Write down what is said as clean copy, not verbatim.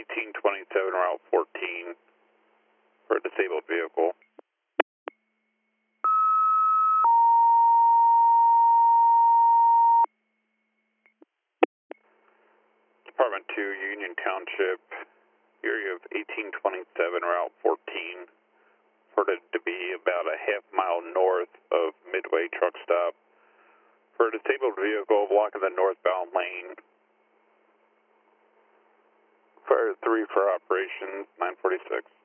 1827 Route 14 for a disabled vehicle. Department 2, Union Township, area of 1827 Route 14, reported to be about a half-mile north of Midway Truck Stop for a disabled vehicle blocking the northbound lane. Fire 3 for operations, 946.